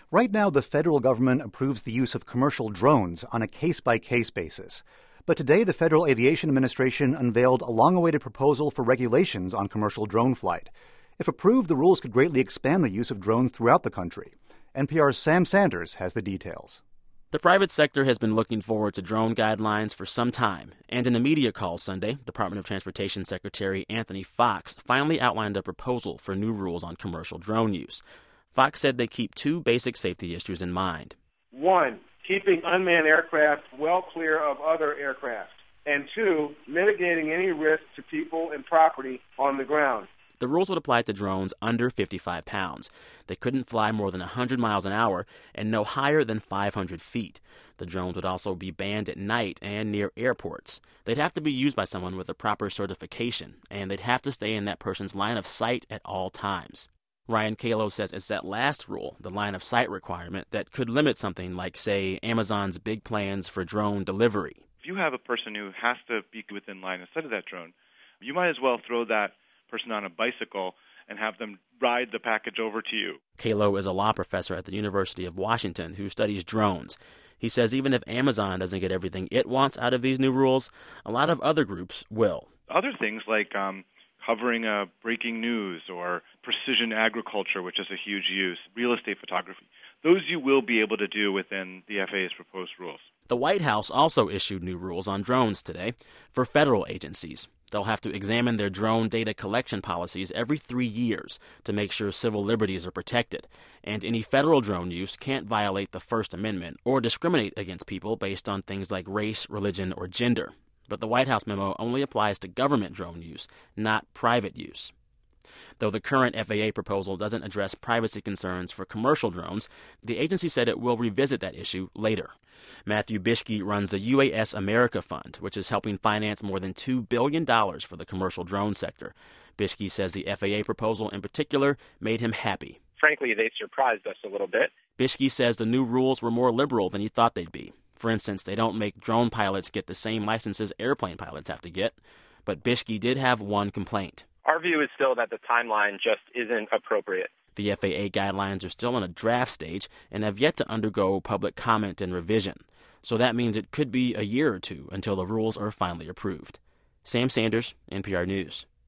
Right now, the federal government approves the use of commercial drones on a case-by-case basis. But today, the Federal Aviation Administration unveiled a long-awaited proposal for regulations on commercial drone flight. If approved, the rules could greatly expand the use of drones throughout the country. NPR's Sam Sanders has the details. The private sector has been looking forward to drone guidelines for some time. And in a media call Sunday, Department of Transportation Secretary Anthony Foxx finally outlined a proposal for new rules on commercial drone use. Foxx said they keep two basic safety issues in mind. One, keeping unmanned aircraft well clear of other aircraft. And two, mitigating any risk to people and property on the ground. The rules would apply to drones under 55 pounds. They couldn't fly more than 100 miles an hour and no higher than 500 feet. The drones would also be banned at night and near airports. They'd have to be used by someone with a proper certification, and they'd have to stay in that person's line of sight at all times. Ryan Kalo says it's that last rule, the line of sight requirement, that could limit something like, say, Amazon's big plans for drone delivery. If you have a person who has to be within line of sight of that drone, you might as well throw that person on a bicycle and have them ride the package over to you. Kalo is a law professor at the University of Washington who studies drones. He says even if Amazon doesn't get everything it wants out of these new rules, a lot of other groups will. Other things like covering breaking news or precision agriculture, which is a huge use, real estate photography, those you will be able to do within the FAA's proposed rules. The White House also issued new rules on drones today for federal agencies. They'll have to examine their drone data collection policies every 3 years to make sure civil liberties are protected. And any federal drone use can't violate the First Amendment or discriminate against people based on things like race, religion, or gender. But the White House memo only applies to government drone use, not private use. Though the current FAA proposal doesn't address privacy concerns for commercial drones, the agency said it will revisit that issue later. Matthew Bischke runs the UAS America Fund, which is helping finance more than $2 billion for the commercial drone sector. Bischke says the FAA proposal in particular made him happy. Frankly, they surprised us a little bit. Bischke says the new rules were more liberal than he thought they'd be. For instance, they don't make drone pilots get the same licenses airplane pilots have to get. But Bischke did have one complaint. Our view is still that the timeline just isn't appropriate. The FAA guidelines are still in a draft stage and have yet to undergo public comment and revision. So that means it could be a year or two until the rules are finally approved. Sam Sanders, NPR News.